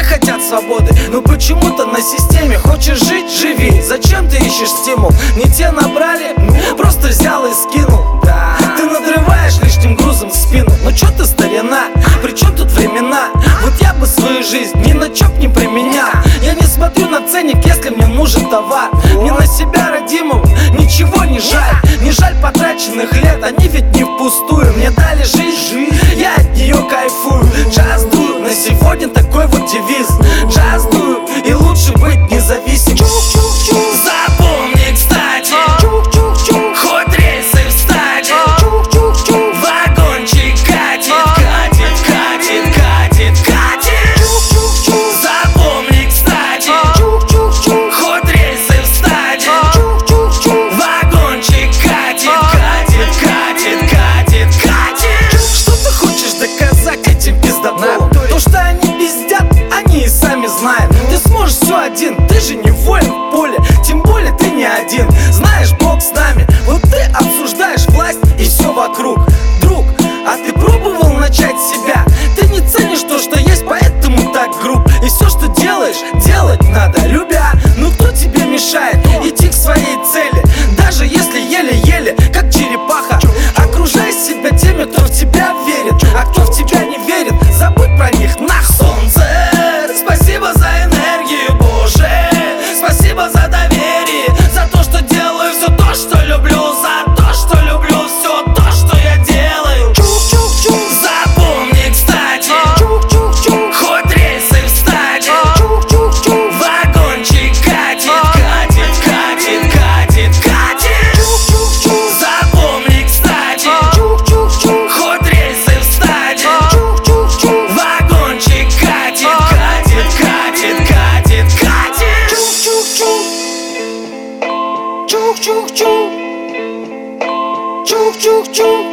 хотят свободы, но почему-то на системе. Хочешь жить — живи. Зачем ты ищешь стимул? Не те набрали, просто взял и скинул. Ты надрываешь лишним грузом в спину. Ну чё ты, старина? Причем тут времена? Вот я бы свою жизнь ни на чём не применял. Я не смотрю на ценник, если мне нужен товар. Мне на себя, родимого, ничего не жаль. Не жаль потраченных лет, они ведь не впустую. Мне дали жизнь, я от нее кайфую. Джаз дую, на сегодня такой вот девиз. Джаз дую, и лучше быть независимым. Запомни, кстати, хоть рельсы встать, вагончик катит, катит, катит, катит, катит. Запомни, кстати, хоть рельсы встать, вагончик катит, катит, катит, катит, катит. Что ты хочешь доказать этим пиздоболам? То, что они пиздят, они и сами знают. Ты сможешь все один, ты же не воин в поле. Тем более ты не один, знаешь, Бог с нами. Вот ты обсуждаешь власть и все вокруг. Друг, а ты пробовал начать с себя? Ты не ценишь то, что есть, поэтому так груб. И все, что делаешь, делать надо любя. Ну кто тебе мешает идти к своей цели? Даже если еле-еле, как черепаха. Окружай себя теми, кто в тебя верит. А кто в тебя не верит, забудь про них нахуй. Солнце, спасибо за энергию, Боже. Спасибо за доверие, за то, что делаю все то, что люблю. За то, что люблю все то, что я делаю. Запомни, кстати, хоть рельсы встать, вагончик катит, катит, катит, катит, катит. Запомни, кстати, хоть рельсы встать, вагончик катит, катит, катит, катит, катит. Чух-чух-чух, чух-чух-чух, чух-чух-чух.